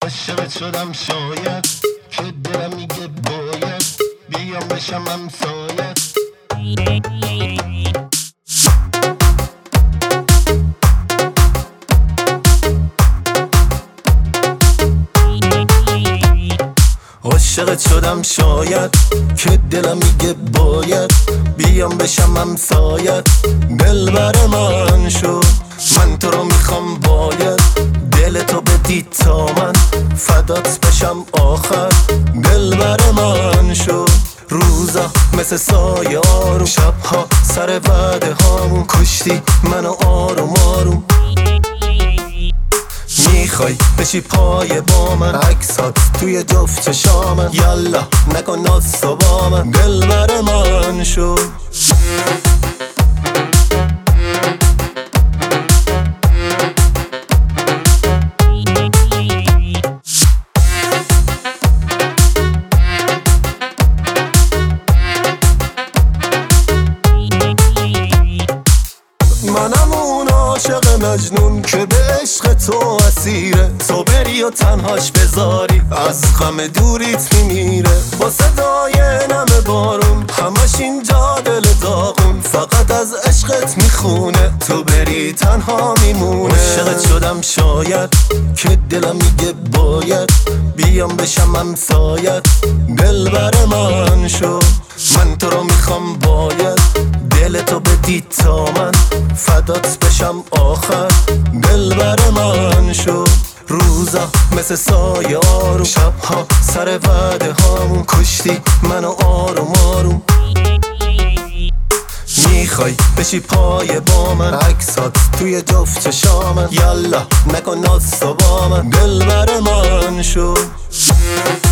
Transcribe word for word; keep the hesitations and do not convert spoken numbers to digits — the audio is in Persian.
عاشقت شدم شاید که دلم میگه باید بیام بشم همسایت. عاشقت شدم شاید که دلم میگه باید بیام بشم همسایت. دلبر من شو، من تو رو میخوام باید دل تو بدی تا من فدات بشم آخر. دلبر من شو، روزا مثل سایه آروم، شبها سر وعده هامون کشتی منو آروم آروم. میخوای بشی پای با من، عکسات توی جفت چشامن، یالا نکن ناز با من. دلبر من شو، منم اون عاشق مجنون که به عشق تو اسیره. تو بری و تنهاش بذاری از غم دوریت میمیره. با صدای نم بارون همش اینجا دل داغون، فقط از عشقت میخونه تو بری تنها میمونه. عاشقت شدم شاید که دلم میگه باید بیام بشم همسایت. دلبر من شو، من تو رو میخوام باید دل تو بدی تا من فدات بشم آخر. دلبر من شو، روزا مثل سایه آروم، شبها سر وعده هامون کشتی منو آروم آروم. میخوای بشی پای با من، عکسات توی جفت چشامن، یالا نکن ناز با من. دلبر من شو.